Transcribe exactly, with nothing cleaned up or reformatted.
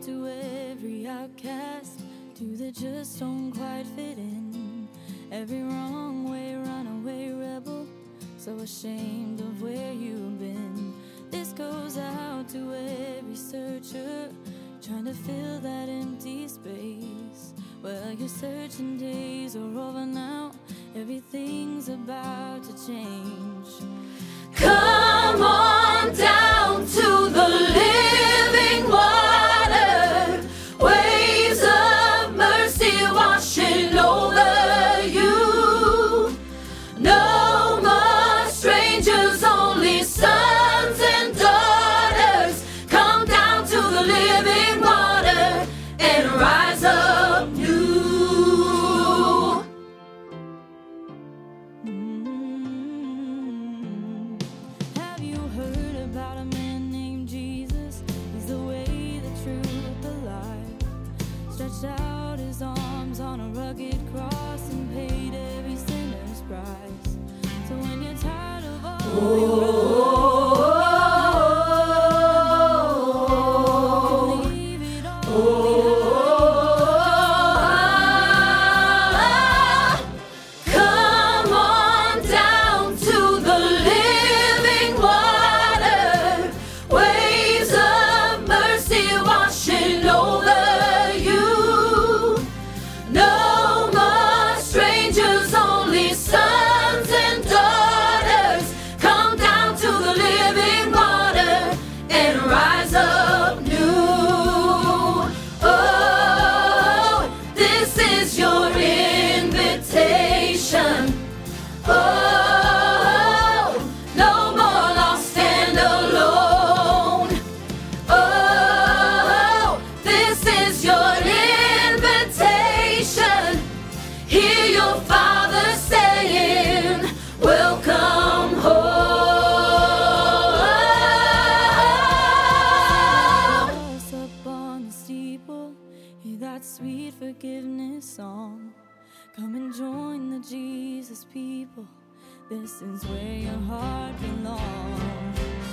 to every outcast, to the just don't quite fit in. Every wrong way, runaway rebel, so ashamed of where you've been. This goes out to every searcher, trying to fill that empty space. Well, your searching days are over now, everything's about to change. Come on down to the living water, waves of mercy washing over you. No more strangers, only sons and daughters. Come down to the living water and rise up new. Mm-hmm. Have you heard about a man named Jesus? He's the way, the truth, the life. Stretched out his arms on a rugged cross and paid every sinner's price. So when you're tired of all oh. your leave it all behind. That sweet forgiveness song. Come and join the Jesus people. This is where your heart belongs.